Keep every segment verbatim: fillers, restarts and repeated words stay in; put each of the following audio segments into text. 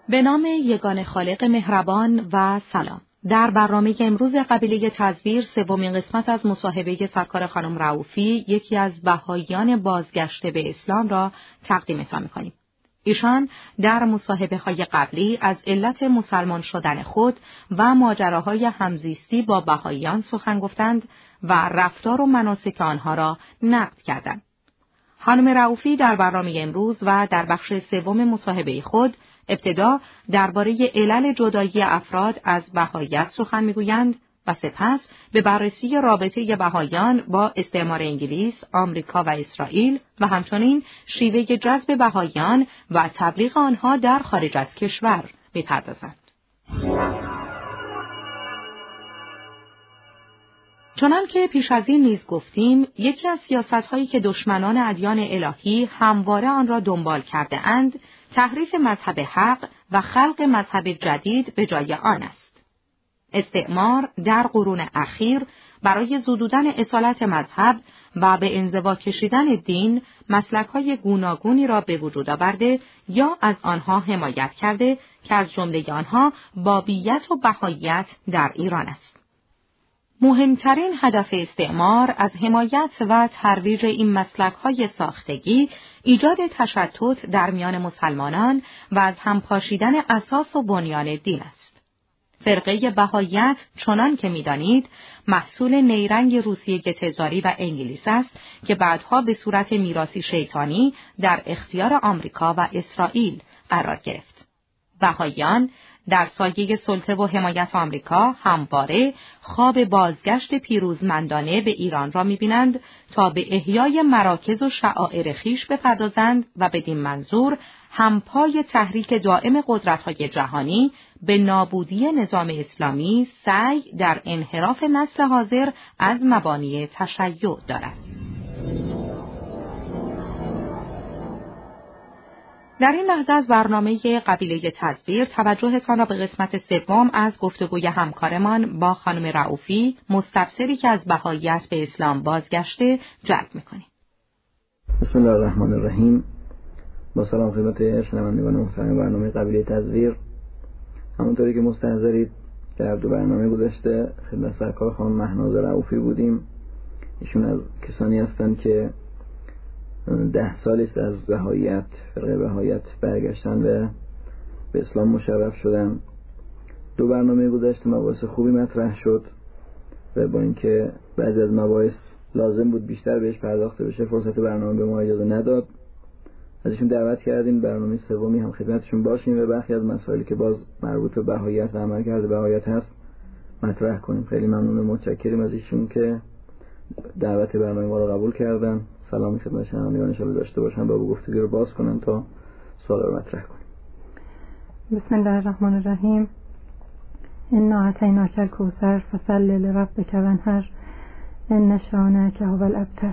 به نام یگان خالق مهربان و سلام. در برنامه امروز قبیله تزویر سومین قسمت از مصاحبه سرکار خانم رؤوفی، یکی از بهائیان بازگشته به اسلام را تقدیمتان می‌کنیم. ایشان در مصاحبه‌های قبلی از علت مسلمان شدن خود و ماجراهای همزیستی با بهائیان سخن گفتند و رفتار و مناسک آنها را نقد کردند. خانم رؤوفی در برنامه امروز و در بخش سوم مصاحبه خود ابتدا درباره علل جدایی افراد از بهائیت سخن میگویند و سپس به بررسی رابطه بهائیان با استعمار انگلیس، آمریکا و اسرائیل و همچنین شیوه جذب بهائیان و تبلیغ آنها در خارج از کشور می‌پردازند. چنانکه پیش از این نیز گفتیم، یکی از سیاست‌هایی که دشمنان ادیان الهی همواره آن را دنبال کرده اند، تحریف مذهب حق و خلق مذهب جدید به جای آن است. استعمار در قرون اخیر برای زدودن اصالت مذهب و به انزوا کشیدن دین، مسلک‌های گوناگونی را به وجود آورده یا از آنها حمایت کرده که از جمله آنها بابیت و بهائیت در ایران است. مهمترین هدف استعمار از حمایت و ترویج این مسلک‌های ساختگی، ایجاد تشتت در میان مسلمانان و از هم پاشیدن اساس و بنیان دین است. فرقه بهائیت چنان که می‌دانید، محصول نیرنگ روسیه تزاری و انگلیس است که بعدها به صورت میراثی شیطانی در اختیار آمریکا و اسرائیل قرار گرفت. بهائیان در سایه سلطه و حمایت آمریکا همواره خواب بازگشت پیروزمندانه به ایران را می‌بینند تا به احیای مراکز و شعائر خویش بپردازند و بدین منظور همپای تحریک دائم قدرت‌های جهانی به نابودی نظام اسلامی سعی در انحراف نسل حاضر از مبانی تشیع دارد. در این لحظه از برنامه قبیله تزویر توجهتان را به قسمت سوم از گفتگوی همکارمان با خانم رؤوفی، مستبصری که از بهائیت به اسلام بازگشته، جلب می‌کنیم. بسم الله الرحمن الرحیم. با سلام خدمت شنوندگان محترم برنامه قبیله تزویر. همونطوری که مستحضرید در دو برنامه گذشته خدمت سرکار خانم مهناز رؤوفی بودیم. ایشون از کسانی هستند که ده سالی است از بهائیت، فرقه بهائیت برگشتن به به اسلام مشرف شدن. دو برنامه گذشته مباحث خوبی مطرح شد و با اینکه بعضی از مباحث لازم بود بیشتر بهش پرداخته بشه، فرصت برنامه به ما اجازه نداد. ازشون دعوت کردیم برنامه سومی هم خدمتشون باشیم و برخی از مسائلی که باز مربوط به بهائیت و عملکرد بهائیت هست مطرح کنیم. خیلی ممنون و متشکریم از ایشون که دعوت برنامه ما رو قبول کردن. سلامی خدمت شنوندگان ان شاءالله داشته باشن با گفتگو رو باز کنن تا سوال رو مطرح کنیم. بسم الله الرحمن الرحیم. انا اعطیناک الکوثر فصل لربک وانحر ان شانئک هو الابتر.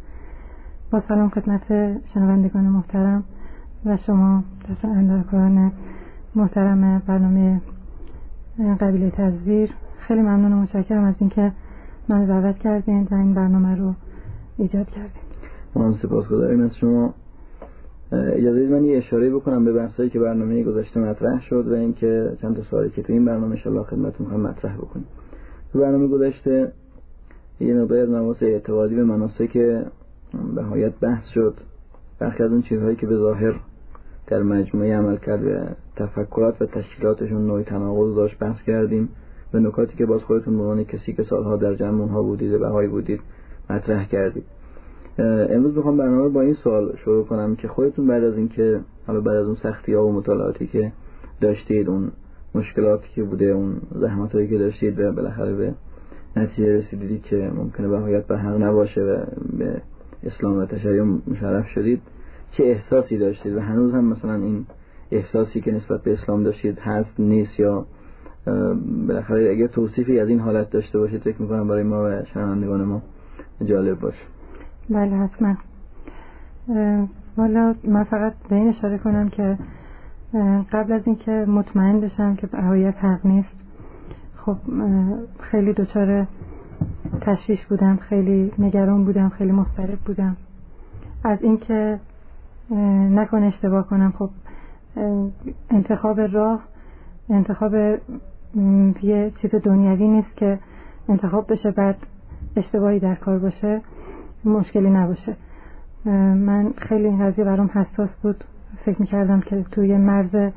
با سلام خدمت شنوندگان محترم و شما دستاندرکاران محترم برنامه قبیله تزویر، خیلی ممنون و متشکرم از اینکه منو دعوت کردین و این برنامه رو ایجاد کردین. ما هم سپاسگزاریم از شما. اجازه بدید من یه اشاره بکنم به بحثایی که برنامه گذشته مطرح شد و اینکه چند تا سوالی که تو این برنامه ان شاء الله خدمتتون می‌خوام مطرح بکنیم. تو برنامه گذشته یه مقداری از مباحث اعتقادی به مناسک بهائیت بحث شد. برخی از اون چیزهایی که به ظاهر در مجموعه عملکرد و تفکرات و تشکیلاتشون نوعی تناقض داشت بحث کردیم و نکاتی که باز خودتون به عنوان کسی که سالها در جمع اونها بودید و بهایی بودید مطرح کردید. امروز میخوام برنامه با این سوال شروع کنم که خودتون بعد از اینکه حالا بعد از اون سختی‌ها و مطالعاتی که داشتید، اون مشکلاتی که بوده، اون زحماتایی که داشتید و بالاخره به نتیجه رسیدید که ممکنه بهائیت به حق نباشه و به اسلام و تشیع مشرف شدید، چه احساسی داشتید و هنوز هم مثلا این احساسی که نسبت به اسلام داشتید هست نیست، یا بالاخره اگه توصیفی از این حالت داشته باشید فکر می‌کنم برای ما و شنوندگان ما جالب باشه. بله حتما. والا من فقط به این اشاره کنم که قبل از اینکه مطمئن بشم که بهائیت حق نیست، خب خیلی دچار تشویش بودم، خیلی نگران بودم، خیلی مضطرب بودم از اینکه نکنه اشتباه کنم. خب انتخاب راه، انتخاب یه چیز دنیوی نیست که انتخاب بشه بعد اشتباهی در کار باشه، مشکلی نباشه. من خیلی این قضیه برام حساس بود، فکر میکردم که توی مرز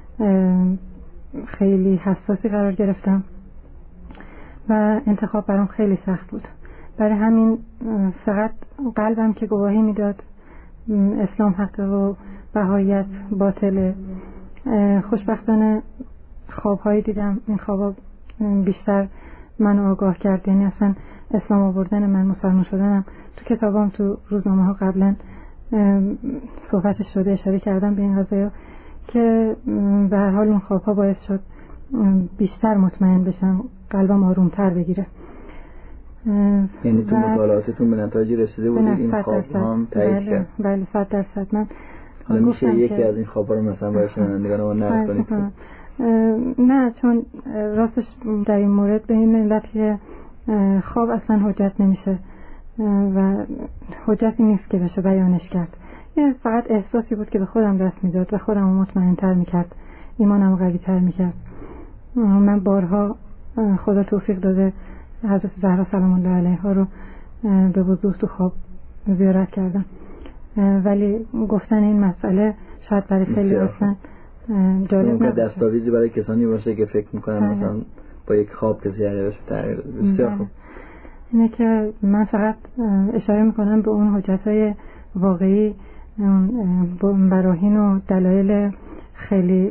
خیلی حساسی قرار گرفتم و انتخاب برام خیلی سخت بود. برای همین فقط قلبم که گواهی میداد اسلام حقه و بهاییت باطله. خوشبختانه خوابهایی دیدم، این خوابا بیشتر منو آگاه کرد. یعنی اصلا اسلام آوردن من، مسلمان شدنم، تو کتابام تو روزنامه ها قبلا صحبتش شده، اشاره کردم به این قضايا که به هر حال اون خوابها باعث شد بیشتر مطمئن بشم، قلبم آرومتر بگیره. یعنی تو مطالعاتتون به نتایج رسیده بودید این خواب هم تایید کرد؟ بله صد درصد. من حالا میشه یکی از این خوابا رو مثلا برای شنوندگان ما نقل کنید؟ نه، چون راستش در این مورد به این علت که خواب اصلا حجت نمیشه و حجتی نیست که بشه بیانش کرد. یه فقط احساسی بود که به خودم دست میداد و خودم مطمئن‌تر میکرد، ایمانم قوی‌تر میکرد. من بارها خدا توفیق داده حضرت زهرا سلام الله علیها رو به وضوح تو خواب زیارت کردم، ولی گفتن این مسئله شاید برای خیلی اصلا جالب نباشه. دستاویزی برای کسانی باشه که فکر میکنن مثلا با یک خواب کسی عقیده‌اش تغییر داده. بسیار خوب. اینه که من فقط اشاره میکنم به اون حجت‌های واقعی، اون براهین و دلایل خیلی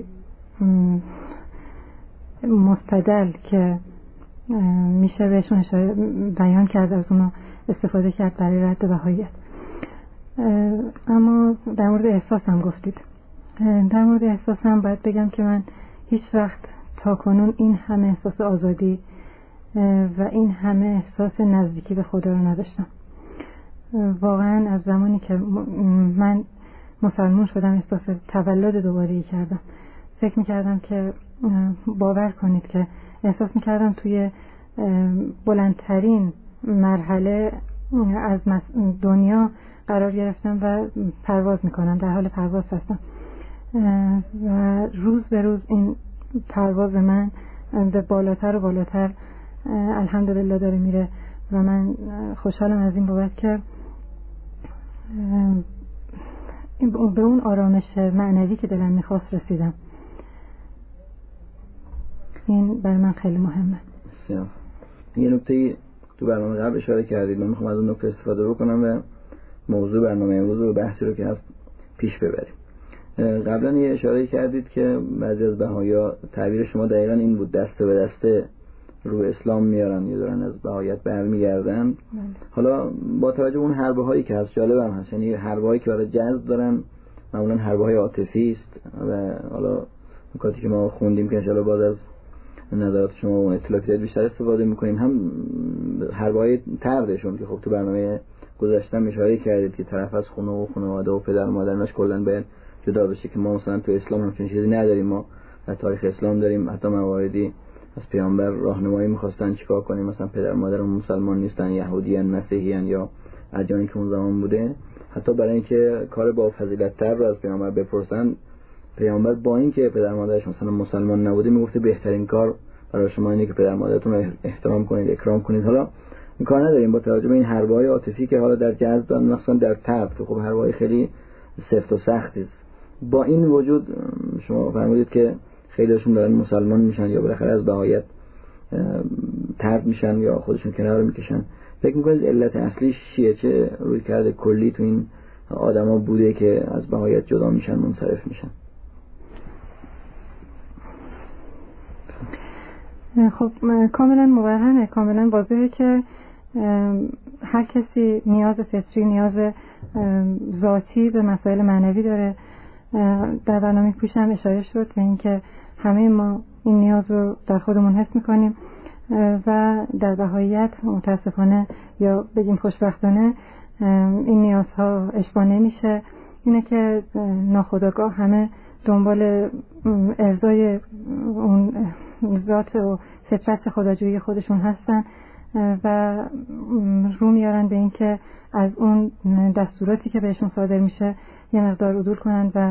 مستدل که میشه بهشون اشاره بیان کرد، از اونو استفاده کرد برای رد بهاییت. اما در مورد احساسم گفتید. در مورد احساسم باید بگم که من هیچ وقت تا کنون این همه احساس آزادی و این همه احساس نزدیکی به خدا رو نداشتم. واقعا از زمانی که من مسلمان شدم احساس تولد دوباره کردم. فکر میکردم که باور کنید که احساس میکردم توی بلندترین مرحله از دنیا قرار گرفتم و پرواز میکنم، در حال پرواز هستم و روز به روز این پرواز من به بالاتر و بالاتر الحمدلله داره میره و من خوشحالم از این بابت که به اون آرامش معنوی که دلم میخواست رسیدم. این برای من خیلی مهمه. بسیار. یه نکته تو برنامه قبل اشاره کردید، من میخوام از اون نکته استفاده بکنم و موضوع برنامه امروز و بحثی رو که هست پیش ببریم. قبلا یه اشاره کردید که بعضی از بهائی‌ها تعبیر شما دقیقاً این بود، دسته به دسته رو اسلام میارن یا دارن از بهائیت برمیگردن. حالا با توجه اون حربه هایی که هست جالبم هست، یعنی حربه هایی که برای جذب دارن معمولا حربه های عاطفی است و حالا نکاتی که ما خوندیم که ان شاءالله بعد از نظرات شما و اطلاعات بیشتر استفاده میکنیم، هم حربه های طردشون که خب تو برنامه گذاشتم اشاره کردید که طرف از خونه و خانواده و پدر مادرش کلا باید جدا بشه که ما مثلا تو اسلام همچین چیزی نداریم. ما در تاریخ اسلام داریم حتی مواردی از پیامبر راهنمایی می‌خواستن چیکار کنیم، مثلا پدر مادرم مسلمان نیستن، یهودیان، مسیحیان یا ادیانی که اون زمان بوده، حتی برای اینکه کار با فضیلت‌تر رو از پیامبر بپرسن، پیامبر با اینکه پدر مادرش مثلا مسلمان نبوده میگفته بهترین کار برای شما اینه که پدر مادرتون رو احترام کنید، اکرام کنید. حالا این کار نداریم با توجه به این حربه‌های عاطفی که حالا در جذب دادن، مثلا در طرد که خب حربه‌های خیلی سفت و سختی است. با این وجود شما فرمودید که خیلیشون دارن مسلمان میشن یا بالاخره از بهاییت طرد میشن یا خودشون کنار میکشن. فکر میکنید علت اصلیش چیه؟ چه روی کرده کلی تو این آدما بوده که از بهاییت جدا میشن، منصرف میشن؟ خب کاملا مبرهنه، کاملا واضحه که هر کسی نیاز فطری، نیاز ذاتی به مسائل معنوی داره. در برنامه پیشم اشاره شد به اینکه همه ما این نیاز رو در خودمون حس میکنیم و در بهاییت متاسفانه یا بگیم خوشبختانه این نیازها اشباع نمیشه. اینه که ناخودآگاه همه دنبال ارضای اون ذات و فطرت خداجویی خودشون هستن و رو میارن به اینکه از اون دستوراتی که بهشون صادر میشه یه مقدار عدول کنن و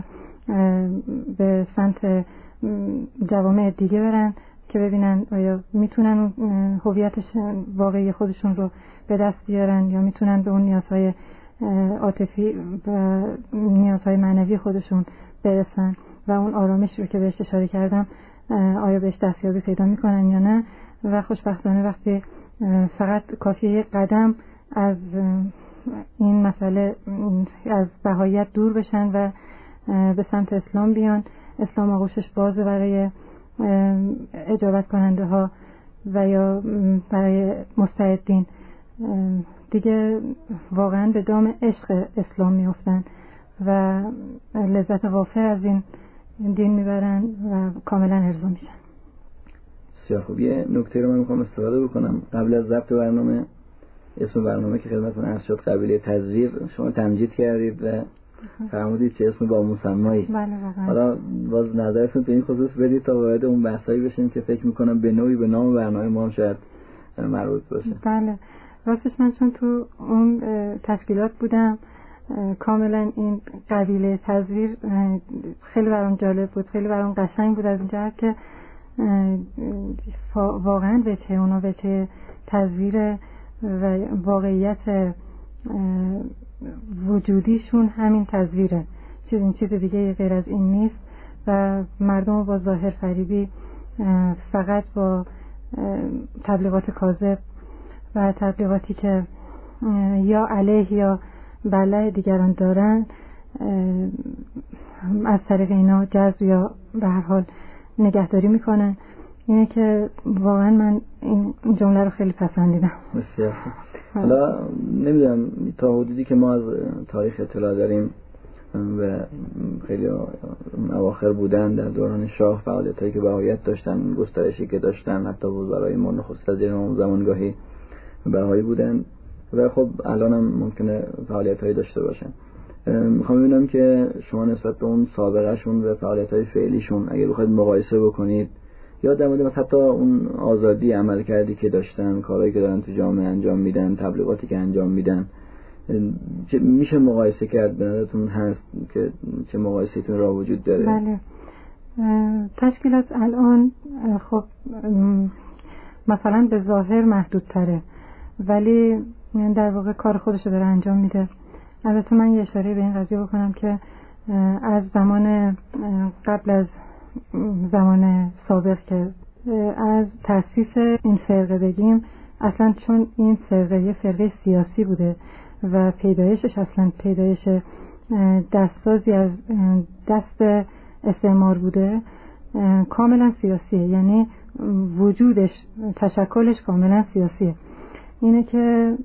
به سمت جوامع دیگه برن که ببینن آیا میتونن هویتش واقعی خودشون رو به دست بیارن یا میتونن به اون نیازهای عاطفی و نیازهای معنوی خودشون برسن و اون آرامش رو که بهش اشاره کردم آیا بهش دستیابی پیدا میکنن یا نه. و خوشبختانه وقتی فقط کافیه یک قدم از این مسئله از بهاییت دور بشن و به سمت اسلام بیان، اسلام آغوشش بازه برای اجابت کننده ها و یا برای مستعدین، دیگه واقعا به دام عشق اسلام میافتن و لذت وافر از این دین میبرن و کاملا ارضا میشن. بسیار خوب. یه نکته رو من میخوام استفاده بکنم. قبل از ضبط برنامه اسم برنامه که خدمتتون عرض شد قبیله تزویر شما تمجید کردید و فرمودید چه اسم با مسمایی. بله واقعا. حالا باز نظرتون تو این خصوص بدید تا وارد اون بحثایی بشیم که فکر میکنم به نوعی به نام برنامه ما هم شاید مربوط باشه. بله راستش من چون تو اون تشکیلات بودم کاملا این قبیله تزویر خیلی برام جالب بود، خیلی برام قشنگ بود از این جهت که واقعا وجه اونا وجه تزویر و واقعیت وجودیشون همین تزویره، چیز این چیز دیگه غیر از این نیست و مردم با ظاهر فریبی فقط با تبلیغات کاذب و تبلیغاتی که یا علیه یا بله دیگران دارن از طریق اینا جذب یا به هر حال نگهداری میکنن. اینه که واقعا من این جمله رو خیلی پسندیدم. بسیار. حالا نمیدونم تا حدودی که ما از تاریخ اطلاع داریم و خیلی اواخر بودن در دوران شاه فعالیتایی که بهاییت داشتن، گسترشی که داشتن، حتی وزرای ما نخست وزیر اون زمانگاهی بهایی بودن و خب الان هم ممکنه فعالیتایی داشته باشن. میخوام ببینم که شما نسبت به اون سابقه شون و فعالیت‌های فعلیشون اگه بخواید مقایسه بکنید یا در مورد مثلا حتی اون آزادی عمل کردی که داشتن، کارهایی که دارن تو جامعه انجام میدن، تبلیغاتی که انجام میدن، میشه مقایسه کرد؟ به نظرتون هست که چه مقایسه‌تون را وجود داره؟ بله. تشکیلات الان خب مثلا به ظاهر محدودتره ولی در واقع کار خودشو داره انجام میده. البته من یه اشاره به این قضیه بکنم که از زمان قبل از زمان سابق که از تأسیس این فرقه بگیم، اصلا چون این فرقه یه فرقه سیاسی بوده و پیدایشش اصلا پیدایش دستسازی از دست استعمار بوده، کاملا سیاسیه، یعنی وجودش تشکلش کاملا سیاسیه. اینه که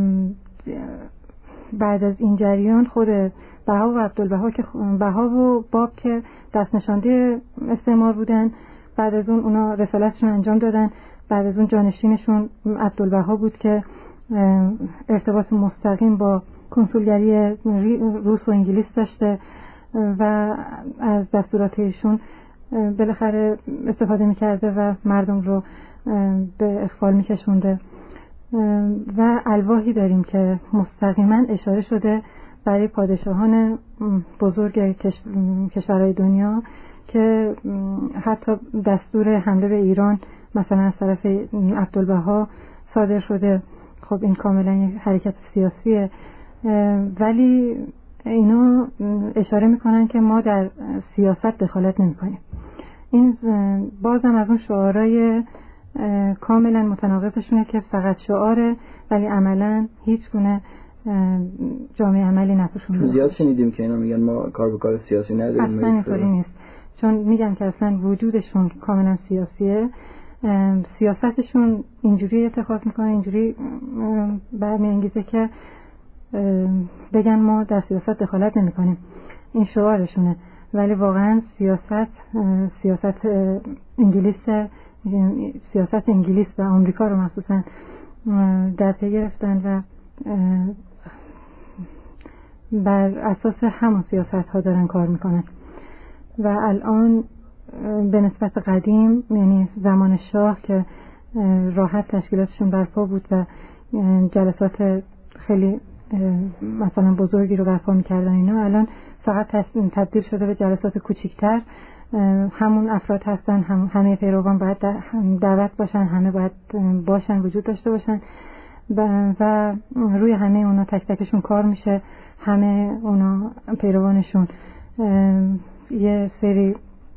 بعد از این جریان خود بها و عبدالبها که بها و باب که دست نشانده استعمار بودن، بعد از اون اونا رسالتشون انجام دادن. بعد از اون جانشینشون عبدالبها بود که ارتباط مستقیم با کنسولگری روس و انگلیس داشته و از دستورات ایشون بالاخره استفاده میکرده و مردم رو به اخفال میکشونده. و الواحی داریم که مستقیما اشاره شده برای پادشاهان بزرگ کشورهای دنیا که حتی دستور حمله به ایران مثلا از طرف عبدالبها صادر شده. خب این کاملا یک حرکت سیاسیه، ولی اینا اشاره میکنن که ما در سیاست دخالت نمیکنیم. این بازم از اون شعارهای کاملا متناقضشونه که فقط شعاره ولی عملا هیچ گونه جامعه عملی نپوشونده. زیاد شنیدیم که اینا میگن ما کار به کار سیاسی نداریم. اصلا اینطوری نیست، چون میگم که اصلا وجودشون کاملا سیاسیه. سیاستشون اینجوری اتخاذ میکنه، اینجوری برمیانگیزه که بگن ما در سیاست دخالت نمیکنیم. این شعارشونه، ولی واقعا سیاست سیاست انگلیس سیاست انگلیس و آمریکا رو مخصوصا در پی گرفتن و بر اساس همون سیاست ها دارن کار میکنن. و الان به نسبت قدیم، یعنی زمان شاه که راحت تشکیلاتشون برپا بود و جلسات خیلی مثلا بزرگی رو برپا می‌کردن اینا، الان فقط تبدیل شده به جلسات کوچیک‌تر. همون افراد هستن، هم همه پیروان باید دعوت باشن، همه باید باشن، وجود داشته باشن و روی همه اونا تک تکشون کار میشه. همه اونا پیروانشون یه سری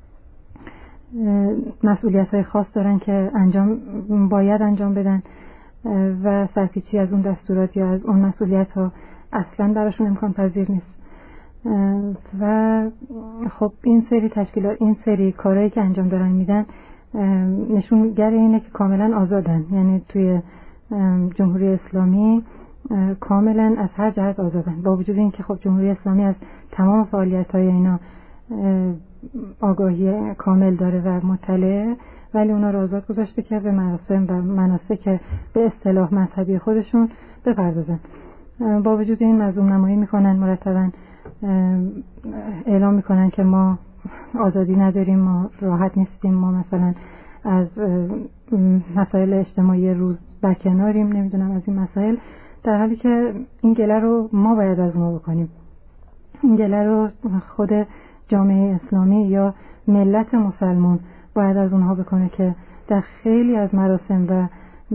مسئولیت‌های خاص دارن که انجام باید انجام بدن و سرپیچی از اون دستورات یا از اون مسئولیت‌ها اصلاً براشون امکان پذیر نیست. و خب این سری تشکیلات، این سری کارهایی که انجام دارن میدن نشونگر اینه که کاملا آزادن، یعنی توی جمهوری اسلامی کاملا از هر جهت آزادن، با وجود اینکه خب جمهوری اسلامی از تمام فعالیت‌های اینا آگاهی کامل داره و مطلعه، ولی اونا رو آزاد گذاشته که به مراسم و مناسک به اصطلاح مذهبی خودشون بپردازن. با وجود این مظلوم نمایی میکنن، مرتباً اعلام میکنن که ما آزادی نداریم، ما راحت نیستیم، ما مثلا از مسائل اجتماعی روز برکناریم، نمیدونم از این مسائل، در حالی که این گله رو ما باید از ما بکنیم. این گله رو خود جامعه اسلامی یا ملت مسلمان باید از اونها بکنه که در خیلی از مراسم و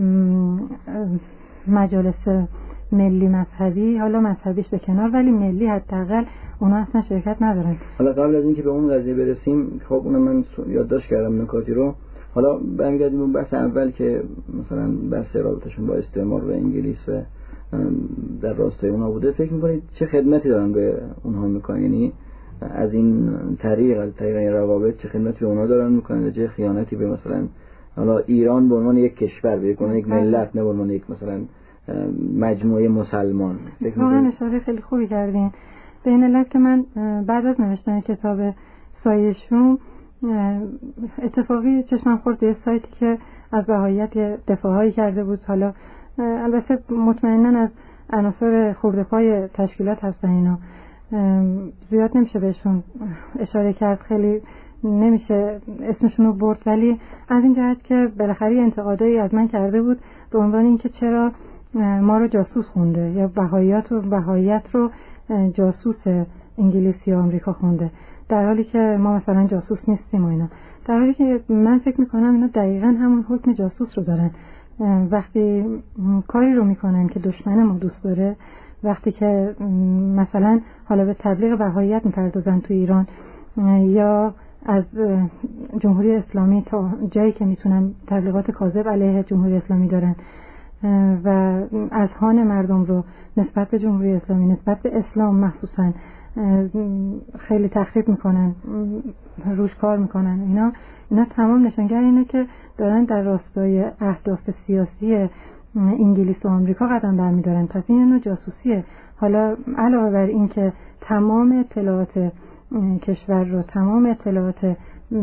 مجالس ملی مذهبی، حالا مذهبیش به کنار ولی ملی حداقل اونا اصلا شرکت ندارن. حالا قبل از اینکه به اون قضیه برسیم، خب اونم من یادداشت کردم نکاتی رو. حالا برمیگردیم اون بحث اول که مثلا بحث رابطه‌شون با استعمار و انگلیس و در راستای اونا بوده. فکر می‌کنید چه خدمتی دارن به اونها میکنن؟ یعنی از این طریق از طریق این روابط چه خدمتی به اونا دارن میکنن، چه خیانتی به مثلا حالا ایران به عنوان یک کشور، به عنوان یک ملت، نه به عنوان یک مثلا مجموعه مسلمان؟ واقعا اشاره خیلی خوبی کردین به این علت که من بعد از نوشتن کتاب سایه‌شون اتفاقی چشمم خورد به سایتی که از بهاییت دفاعی کرده بود. حالا البته مطمئناً از عناصر خورده پای تشکیلات هستن اینا، زیاد نمیشه بهشون اشاره کرد، خیلی نمیشه اسمشون رو برد، ولی از این جهت که بالاخره انتقادایی از من کرده بود به عنوان اینکه چرا ما رو جاسوس خونده یا بهاییات و بهاییت رو جاسوس انگلیسی و آمریکا خونده، در حالی که ما مثلا جاسوس نیستیم و اینا. در حالی که من فکر میکنم اینا دقیقاً همون حکم جاسوس رو دارن. وقتی کاری رو میکنن که دشمن ما دوست داره، وقتی که مثلا حالا به تبلیغ بهاییت میپردازن تو ایران یا از جمهوری اسلامی تا جایی که میتونن تبلیغات کاذب علیه جمهوری اسلامی دارن و اذهان مردم رو نسبت به جمهوری اسلامی، نسبت به اسلام مخصوصا خیلی تخریب میکنن، روش کار میکنن، اینا اینا تمام نشانگر اینه که دارن در راستای اهداف سیاسی انگلیس و آمریکا قدم برمیدارن. پس این نوع جاسوسیه. حالا علاوه بر این که تمام اطلاعات کشور رو، تمام اطلاعات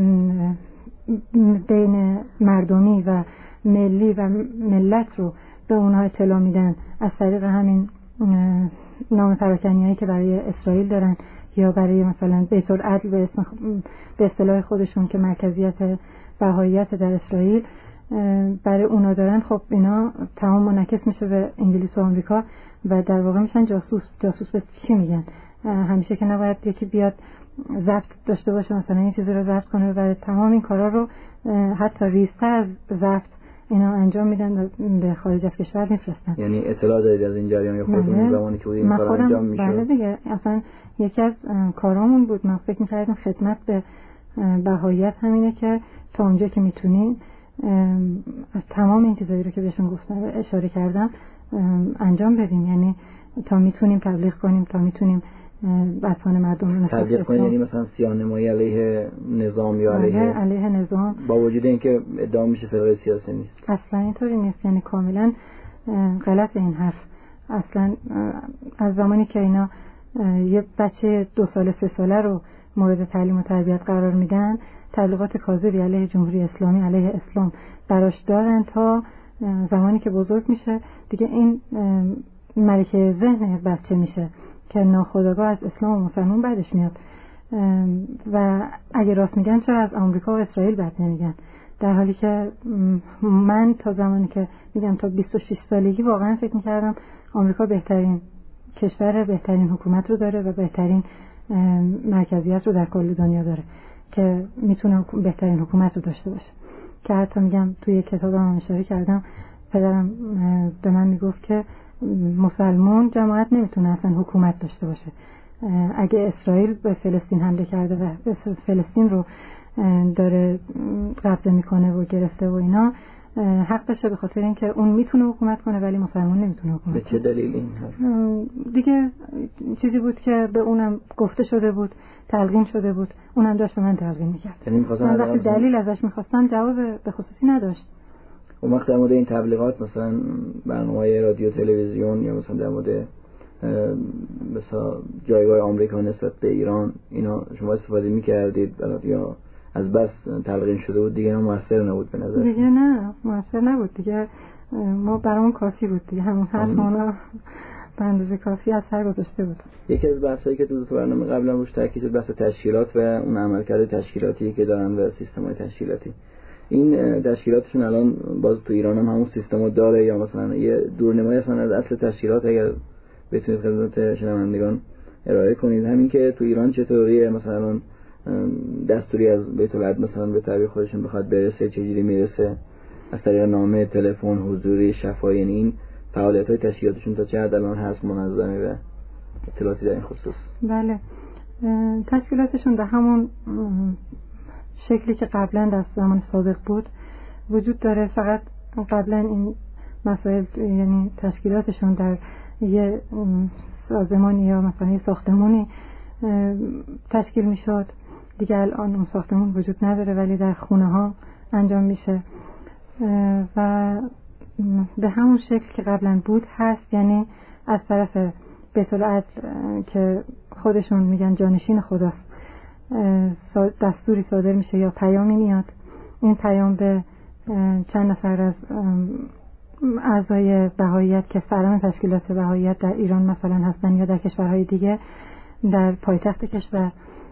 بین مردمی و ملی و ملت رو به اونها اطلاع میدن از طریق همین نام پراکنیایی که برای اسرائیل دارن یا برای مثلا بیت العدل به اسم به اصطلاح خودشون که مرکزیت بهاییت در اسرائیل برای اونا دارن. خب اینا تمام منعکس میشه به انگلیس و آمریکا و در واقع میشن جاسوس. جاسوس به چی میگن؟ همیشه که نباید یکی بیاد ضبط داشته باشه، مثلا این چیزی رو ضبط کنه و تمام این کارا رو حتی ریزتر از ضبط اینا انجام میدن و به خارج از کشور میفرستن. یعنی اطلاع دارید از این جریان یا خودتون زمانی که بود این کار انجام میشد؟ بله دیگه، اصلا یکی از کارامون بود. من فکر می‌کردم خدمت به بهاییت همینه که تا اونجا که میتونیم از تمام این چیزایی رو که بهشون گفتم اشاره کردم انجام بدیم، یعنی تا میتونیم تبلیغ کنیم، تا میتونیم اذهان مردم رو نسبت تبلیغ کنیم، یعنی مثلا سیاه‌نمایی علیه نظام یا علیه علیه نظام، با وجود اینکه ادعا میشه فرقه سیاسی نیست. اصلا اینطوری نیست، یعنی کاملا غلط این حرف. اصلا از زمانی که اینا یه بچه دو ساله سه ساله رو مورد تعلیم و تربیت قرار میدن، تبلیغات کاذبی علیه جمهوری اسلامی، علیه اسلام براش دارن تا زمانی که بزرگ میشه دیگه این ملکه ذهن بچه میشه که ناخودآگاه از اسلام و مسلمان بعدش میاد و اگه راست میگن چرا از آمریکا و اسرائیل بد نمیگن، در حالی که من تا زمانی که میگم تا بیست و شش سالگی واقعا فکر میکردم آمریکا بهترین کشور بهترین حکومت رو داره و بهترین مرکزیت رو در کل دنیا داره که میتونه بهترین حکومت رو داشته باشه. که حتی میگم توی کتابم اشاره کردم، پدرم به من میگفت که مسلمان جماعت نمیتونه اصلا حکومت داشته باشه. اگه اسرائیل به فلسطین حمله کرده و فلسطین رو داره قبضه میکنه و گرفته و اینا، حق داشته به خاطر اینکه اون میتونه حکومت کنه ولی مسلمان نمیتونه حکومت کنه. به چه دلیل این حرف؟ دیگه چیزی بود که به اونم گفته شده بود، تلقین شده بود، اونم داشت به من تلقین میکرد. من وقتی دلیل ازش میخواستم جواب به خصوصی نداشت. اون وقت در مورد این تبلیغات مثلا برنامه‌های رادیو تلویزیون یا مثلا در مورد مثلا جایگاه آمریکا نسبت به ایران اینا شما استفاده میکردید یا از بس تلقین شده بود دیگه موثر نبود به نظر؟ دیگه نه موثر نبود دیگه، ما برامون کافی بود دیگه، همون حرف اونا به اندازه کافی اثر گذاشته بود. یکی از بحثایی که تو برنامه قبلا روش تاکید شد بحث تشکیلات و اون عملکرد تشکیلاتی که دارن و سیستم‌های تشکیلاتی. این تشکیلاتشون الان باز تو ایران هم همون سیستمو داره یا مثلا یه دورنمایی اصلا از اصل تشکیلات اگر بتونید خدمت شنوندگان ارائه کنید، همین که تو ایران چطوریه، مثلا دستوری از بیت العدل مثلا به تعبیر خودشون بخواد برسه چجوری میرسه، از طریق نامه، تلفن، حضوری، شفاهی، یعنی این فعالیت‌های تشکیلاتشون تا چه حد الان هست منظمه و اطلاعاتی در این خصوص؟ بله، تشکیلاتشون به همون شکلی که قبلا در زمان سابق بود وجود داره، فقط قبلا این مسائل یعنی تشکیلاتشون در یه سازمانی یا مثلا یه ساختمانی تشکیل میشد، دیگه الان اون ساختمون وجود نداره ولی در خونه ها انجام میشه و به همون شکل که قبلا بود هست، یعنی از طرف بیت العدل که خودشون میگن جانشین خداست دستوری صادر میشه یا پیامی میاد، این پیام به چند نفر از اعضای بهائیت که سران تشکیلات بهائیت در ایران مثلا هستن یا در کشورهای دیگه در پایتخت کشور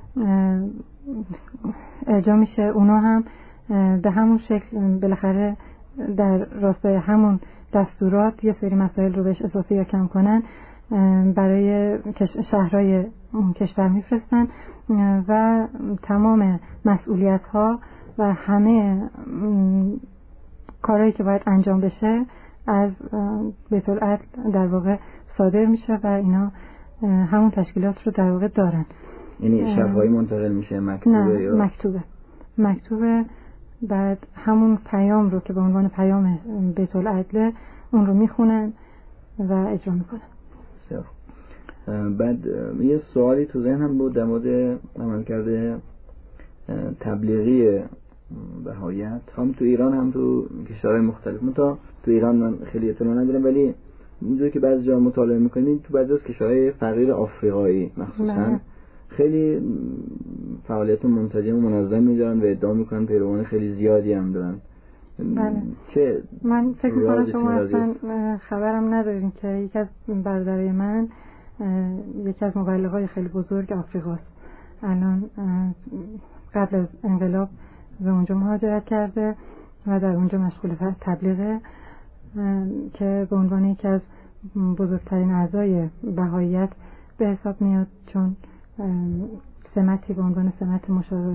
ارجاع میشه، اونا هم به همون شکل بالاخره در راستای همون دستورات یه سری مسائل رو بهش اضافه یا کم کنن برای شهرهای کشور میفرستن و تمام مسئولیت ها و همه کارهایی که باید انجام بشه از بیت العدل در واقع صادر میشه و اینا همون تشکیلات رو در واقع دارن. یعنی شفاهی منتقل میشه مکتوبه؟ نه یا مکتوبه مکتوبه بعد همون پیام رو که به عنوان پیام بیت العدل اون رو میخونن و اجرا میکنن. بسیار. بعد یه سوالی تو ذهنم بود در مورد عملکرد تبلیغی بهائیت هم تو ایران هم تو کشورهای مختلف. منتها تو ایران من خیلی اطلاع ندارم ولی اینجوری که بعضی جا مطالعه میکنید تو بعضی از کشورهای فقیر آفریقایی مخصوصا خیلی فعالیت منسجم و منظم می‌دارن و ادعا میکنن پیروان خیلی زیادی هم دارن. بله. که من فکر می‌کنم شما اصلا خبرم ندارین که یکی از برادرای من یکی از مبلغای خیلی بزرگ آفریقاست. الان قبل از انقلاب به اونجا مهاجرت کرده و در اونجا مشغول تبلیغه که به عنوان یکی از بزرگترین اعضای بهائیت به حساب میاد، چون سمتی به عنوان سمت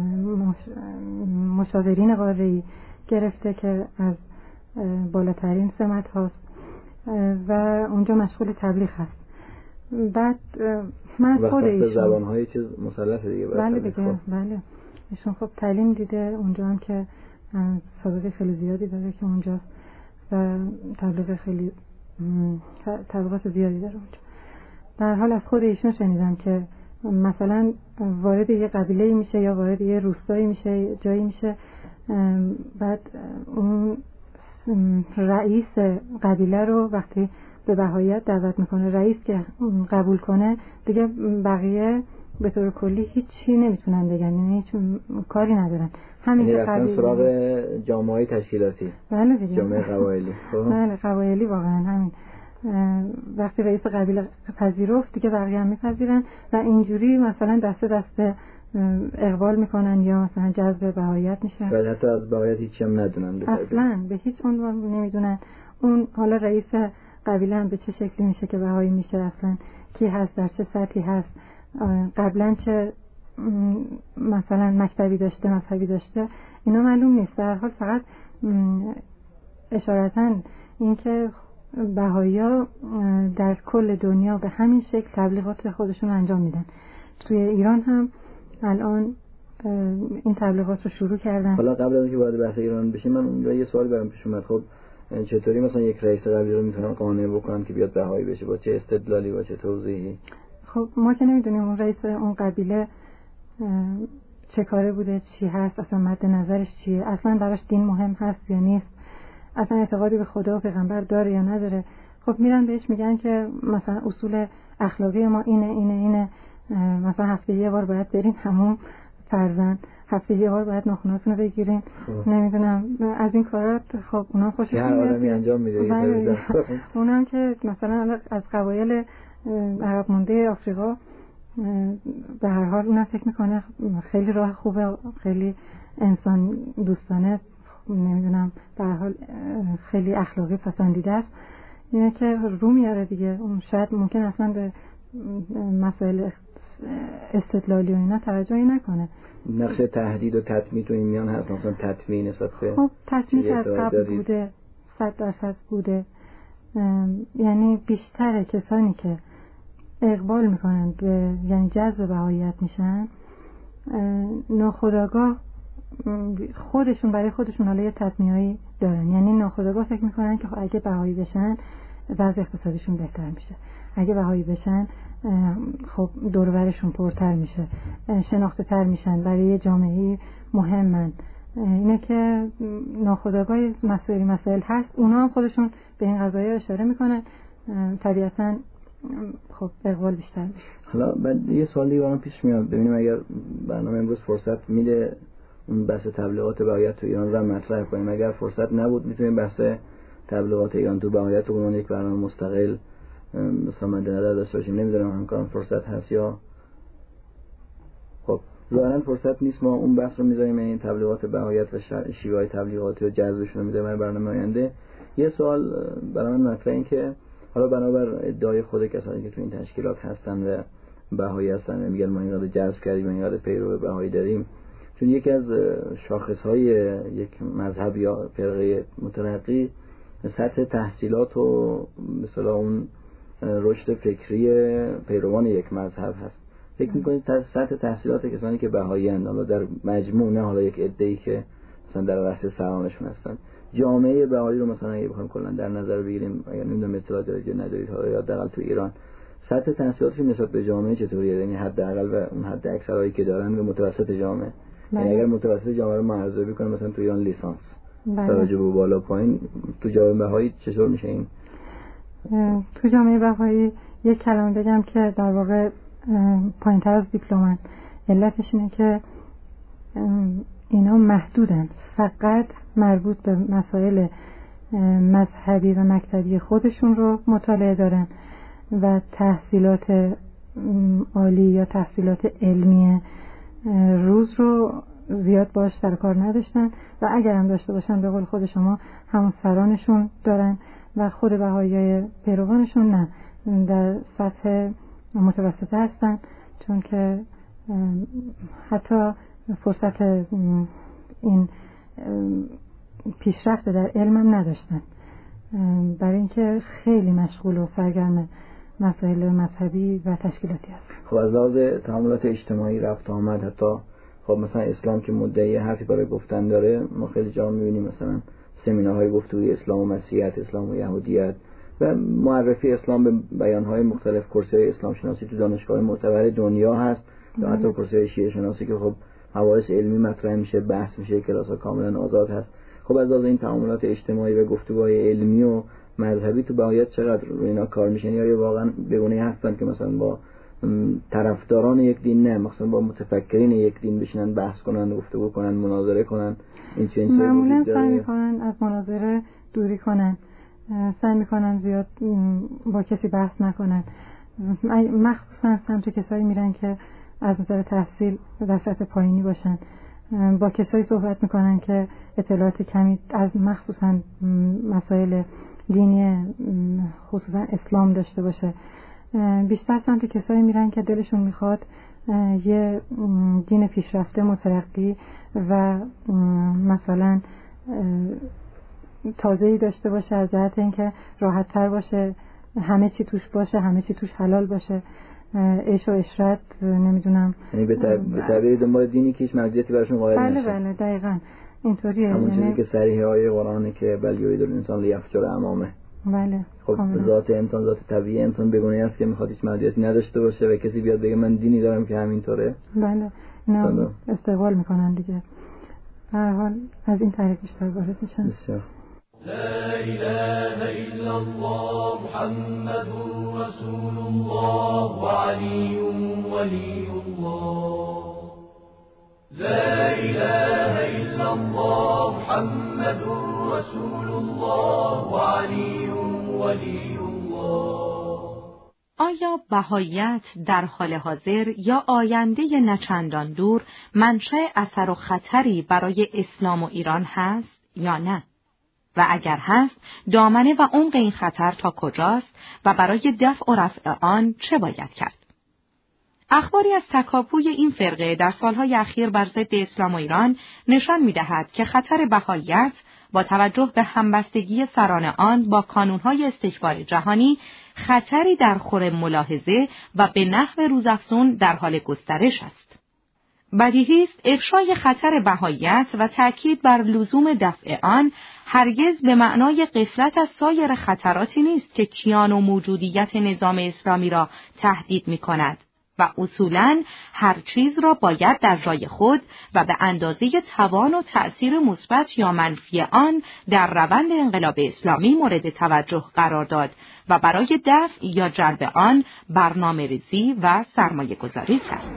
مشاورین قاره‌ای گرفته که از بالاترین سمت هاست و اونجا مشغول تبلیغ هست. بعد من خود ایشون زبان‌های چیز مسلطه دیگه. بله دیگه بله ایشون خب تعلیم دیده اونجا هم که سابقه خیلی زیادی داره که اونجاست و تبلیغ خیلی تبلیغات زیادی داره اونجا. در حال از خود ایشون شنیدم که مثلا وارد یه قبیله میشه یا وارد یه روستایی میشه جایی میشه، بعد اون رئیس قبیله رو وقتی به بهائیت دعوت میکنه، رئیس که قبول کنه دیگه بقیه به طور کلی هیچی نمیتونن بگن، یعنی هیچ کاری ندارن. همین یعنی رفتن سراغ جامعه تشکیلاتی. بله دیگه جامعه قبایلی. بله قبایلی واقعا همین. وقتی رئیس قبیله پذیرفت دیگه بقیه هم میپذیرن و اینجوری مثلا دسته دسته اقبال میکنن یا مثلا جذب بهائیت میشن. و حتی از بهائیت هیچی هم ندونن اصلا به هیچ عنوان نمیدونن. اون حالا رئیس قبیله هم به چه شکلی میشه که بهایی میشه، اصلا کی هست، در چه سطحی هست، قبلا چه مثلا مکتبی داشته، مذهبی داشته، اینا معلوم نیست. در حال فقط اشارتاً اینکه بهایی‌ها در کل دنیا به همین شکل تبلیغات خودشون انجام میدن. توی ایران هم الان این تبلیغات رو شروع کردن. حالا قبل از اینکه وارد بحث ایران بشیم، من اونجا یه سوال برام پیش اومد. خب چطوری مثلا یک رئیس قبیله رو میتونن قانع بکنن که بیاد بهایی بشه؟ با چه استدلالی، با چه توضیحی؟ خب ما که نمیدونیم اون رئیس اون قبیله چه کاره بوده، چی هست، اصلا مد نظرش چیه، اصلا براش دین مهم هست یا نیست، اصلا اعتقادی به خدا و پیغمبر داره یا نداره. خب میرن بهش میگن که مثلا اصول اخلاقی ما اینه اینه اینه، مثلا هفته یه بار باید برین حموم، فرضاً هفته یه بار باید ناخناتون رو بگیرین، نمیدونم از این کارات. خب اونم خوششون میاد، هر آدمی انجام میده. اونم که مثلا از قبایل عرب مونده آفریقا به هر حال اونم فکر میکنه خیلی راه خوبه، خیلی انسان دوستانه، نمیدونم به هر حال خیلی اخلاقی پسندیده است، اینه که رو میاره دیگه. اون شاید ممکن اصلا به مسائل استدلالی و اینا توجهی نکنه. نقش تهدید و تطمیع تو این میان هست، مثلا تطمیع نسبت به خب تطمیع از قبل بوده، صد درصد بوده. یعنی بیشتر کسانی که اقبال میکنن به یعنی جذب بهاییت میشن، ناخودآگاه خودشون برای خودشون حالا یه تطمیعی دارن، یعنی ناخودآگاه فکر میکنن که اگه بهایی بشن وضع اقتصادشون بهتر میشه، اگه بهایی بشن خب دور و برشون پرتر میشه، شناخته تر میشن، برای یه جامعه مهمن. اینه که ناخودآگاه مسائل مسائل هست، اونا هم خودشون به این قضايا اشاره میکنن، طبیعتاً خب اقبال بیشتر میشه. حالا بعد یه سوال دیگه برام پیش میاد، ببینیم اگر برنامه امروز فرصت میده اون بحث تبلیغات بهاییت تو ایران رو مطرح کنیم، اگر فرصت نبود میتونیم بحث تبلیغات ایران تو بهاییت رو به عنوان یک برنامه مستقل مثلا مد نظر داشته باشیم. نمیدونم همکارم فرصت هست یا خب ظاهرا فرصت نیست، ما اون بحث رو میذاریم، این تبلیغات بهاییت و شیوه های تبلیغاتی و جذبشون رو میذاریم برنامه آینده. یه سوال برای من مطرحه این که حالا بنابر ادعای خود کسانی که تو این تشکیلات هستن و بهایی هستن و میگن ما این رو جذب کردیم، این رو پیرو بهایی داریم، چون یکی از شاخصهای یک مذهب یا فرقه متنقی سطح تحصیلات و مثلا اون رشد فکری پیروان یک مذهب هست. فکر می‌کنید سطح تحصیلات کسانی که بهایی اند، حالا در مجموع نه حالا یک عده‌ای که مثلا در رأس سهامشون هستن، جامعه بهایی رو مثلا اگه بخوایم کلا در نظر بگیریم، اگر نمیدونم اطلاع دارید یا ندارید، حالا یا حداقل تو ایران سطح تحصیلاتشون نسبت به جامعه چطوریه؟ یعنی حداقل و اون حد اکثرایی که دارن به متوسط جامعه. یعنی اگر متوسط جامعه رو ارزیابی کنیم، مثلا تو ایران لیسانس توجه به بالا پایین، تو جامعه بهایی چطور میشه این؟ تو جامعه بهایی یک کلمه بگم که در واقع پایین‌تر از دیپلمن، علتش اینه که اینا محدودن، فقط مربوط به مسائل مذهبی و مکتبی خودشون رو مطالعه دارن و تحصیلات عالی یا تحصیلات علمی روز رو زیاد باش سر کار نداشتن و اگر هم داشته باشن به قول خود شما همون سرانشون دارن و خود بهاییای پیروانشون نه، در سطح متوسطه هستن، چون که حتی فرصت این پیشرفت در علم هم نداشتن، برای اینکه خیلی مشغول و سرگرم مسائل مذهبی و تشکیلاتی هست. خب از لحاظ تعاملات اجتماعی رفت آمد، حتی خب مثلا اسلام که مدعی حرفی برای گفتن داره، ما خیلی جا می‌بینیم مثلا سمینارهای گفتگوی اسلام و مسیحیت، اسلام و یهودیت و معرفی اسلام به بیان‌های مختلف، کورس‌های اسلام شناسی تو دانشگاه معتبر دنیا هست یا حتی کورس‌های شیعه شناسی که خب مباحث علمی مطرح میشه، بحث میشه، کلاس‌ها کاملا آزاد هست. خب از لحاظ این تعاملات اجتماعی و گفتگوهای علمی و مذهبی تو بهاییت چقدر روی اینا کار میشه؟ یا واقعا بگونه هستن که مثلا با طرفداران یک دین نه، مثلا با متفکرین یک دین بشینن بحث کنن، گفتگو کنن، مناظره کنن؟ این چه چیزی معمولا سعی میکنن از مناظره دوری کنن، سعی میکنن زیاد با کسی بحث نکنن، مخصوصا سمت کسایی میرن که از نظر تحصیل در سطح پایینی باشن، با کسایی صحبت میکنن که اطلاعات کمی از مخصوصا مسائل دینی خصوصا اسلام داشته باشه. بیشتر سمت کسایی میرن که دلشون میخواد یه دین پیشرفته مترقی و مثلا تازه‌ای داشته باشه از جهت اینکه راحت تر باشه، همه چی توش باشه، همه چی توش حلال باشه، عیش و عشرت، نمیدونم، یعنی به تعبیر دنبال دینی که هیچ محدودیتی براشون قائل بله نشه. بله دقیقاً اینطوریه. همون چیزی یعنی که صریح آیه قرآنه که بل یرید الانسان لیفجر امامه. بله خب ذات انسان، ذات طبیعی انسان بگونه است که میخواد هیچ محدودیتی نداشته باشه و کسی بیاد بگه من دینی دارم که همینطوره. بله اینا استقبال میکنن دیگه. به هر حال از این طریق بیشتر وارد میشن. بسیار. لا اله الا الله محمد رسول الله وعلي ولي الله. لا اله الا الله محمد رسول الله وعلي ولي الله. آیا بهائیت در حال حاضر یا آینده نچندان دور منشأ اثر و خطری برای اسلام و ایران هست یا نه؟ و اگر هست، دامنه و عمق این خطر تا کجاست و برای دفع و رفع آن چه باید کرد؟ اخباری از تکاپوی این فرقه در سالهای اخیر بر ضد اسلام و ایران نشان می‌دهد که خطر بهائیت با توجه به همبستگی سران آن با کانون‌های استکبار جهانی خطری در خور ملاحظه و به نحو روزافزون در حال گسترش است. بدیهی است افشای خطر بهائیت و تأکید بر لزوم دفع آن هرگز به معنای غفلت از سایر خطراتی نیست که کیان و موجودیت نظام اسلامی را تهدید می‌کند و اصولاً هر چیز را باید در جای خود و به اندازه توان و تأثیر مثبت یا منفی آن در روند انقلاب اسلامی مورد توجه قرار داد و برای دفع یا جلب آن برنامه‌ریزی و سرمایه‌گذاری کرد.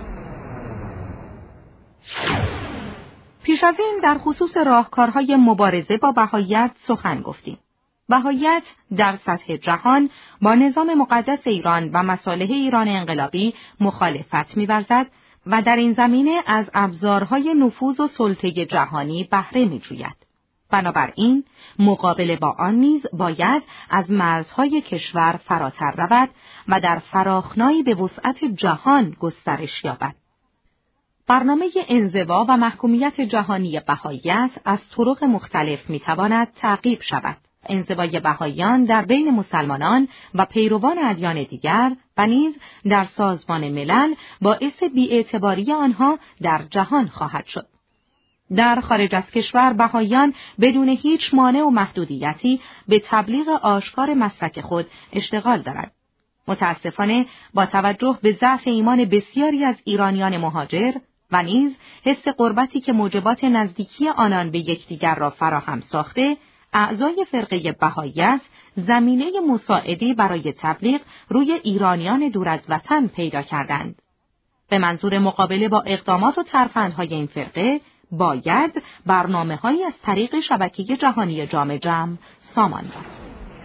پیش از این در خصوص راهکارهای مبارزه با بهائیت سخن گفتیم. بهائیت در سطح جهان با نظام مقدس ایران و مصالح ایران انقلابی مخالفت می‌ورزد و در این زمینه از ابزارهای نفوذ و سلطه جهانی بهره می‌جوید. بنابراین مقابله با آن نیز باید از مرزهای کشور فراتر رود و در فراخنایی به وسعت جهان گسترش یابد. برنامه انزوا و محکومیت جهانی بهائیت از طرق مختلف می‌تواند تعقیب شود. انزوای بهائیان در بین مسلمانان و پیروان ادیان دیگر و نیز در سازمان ملل باعث بی‌اعتباری آنها در جهان خواهد شد. در خارج از کشور بهائیان بدون هیچ مانع و محدودیتی به تبلیغ آشکار مسلک خود اشتغال دارند. متاسفانه با توجه به ضعف ایمان بسیاری از ایرانیان مهاجر و نیز حس قربتی که موجبات نزدیکی آنان به یکدیگر را فراهم ساخته، اعضای فرقه بهائیت زمینه مساعدی برای تبلیغ روی ایرانیان دور از وطن پیدا کردند. به منظور مقابله با اقدامات و ترفندهای این فرقه، باید برنامه‌هایی از طریق شبکه جهانی جام جم سامان داد.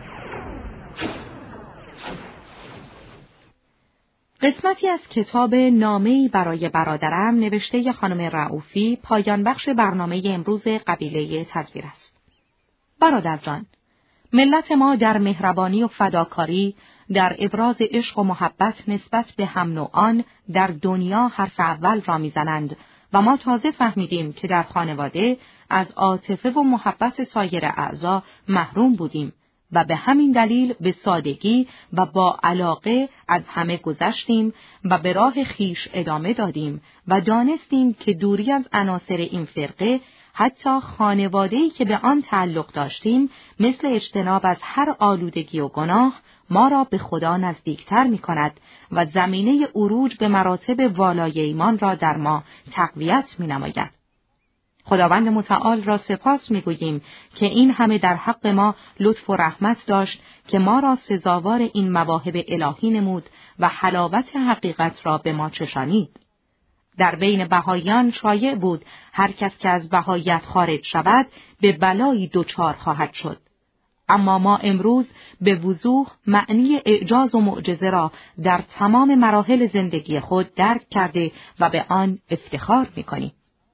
قسمتی از کتاب نامه‌ای برای برادرم نوشته خانم رؤوفی پایان بخش برنامه امروز قبیله تزویر است. برادر جان، ملت ما در مهربانی و فداکاری، در ابراز عشق و محبت نسبت به هم نوعان در دنیا حرف اول را میزنند و ما تازه فهمیدیم که در خانواده از عاطفه و محبت سایر اعضا محروم بودیم و به همین دلیل به سادگی و با علاقه از همه گذشتیم و به راه خیش ادامه دادیم و دانستیم که دوری از عناصر این فرقه، حتی خانواده‌ای که به آن تعلق داشتیم، مثل اجتناب از هر آلودگی و گناه ما را به خدا نزدیکتر می کند و زمینه عروج به مراتب والای ایمان را در ما تقویت می نماید. خداوند متعال را سپاس می گوییم که این همه در حق ما لطف و رحمت داشت که ما را سزاوار این مواهب الهی نمود و حلاوت حقیقت را به ما چشانید. در بین بهائیان شایع بود هر کس که از بهائیت خارج شود به بلایی دچار خواهد شد. اما ما امروز به وضوح معنی اعجاز و معجزه را در تمام مراحل زندگی خود درک کرده و به آن افتخار می‌کنیم.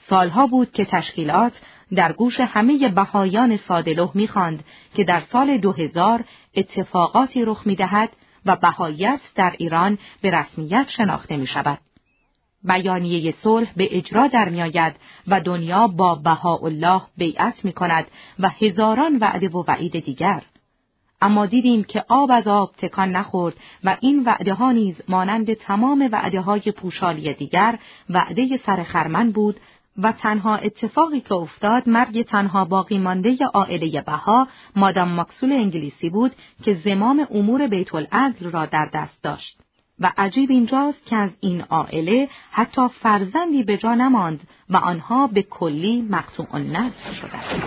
سالها بود که تشکیلات در گوش همه بهایان ساده‌لوح می‌خواند که در سال دو هزار اتفاقاتی رخ می‌دهد و بهاییت در ایران به رسمیت شناخته می‌شود. بیانیه صلح به اجرا در می‌آید و دنیا با بهاءالله بیعت می‌کند و هزاران وعده و وعید دیگر. اما دیدیم که آب از آب تکان نخورد و این وعده ها نیز مانند تمام وعده های پوشالی دیگر وعده سر خرمن بود و تنها اتفاقی که افتاد مرگ تنها باقی مانده عائله بها مادام ماکسول انگلیسی بود که زمام امور بیت العدل را در دست داشت. و عجیب اینجاست که از این عائله حتی فرزندی به جا نماند و آنها به کلی مقطوع النسل شدند.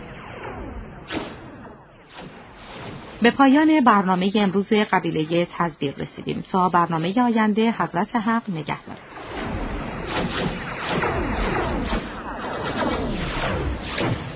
به پایان برنامه امروز قبیله تزویر رسیدیم. تا برنامه آینده حضرت حق نگهدار.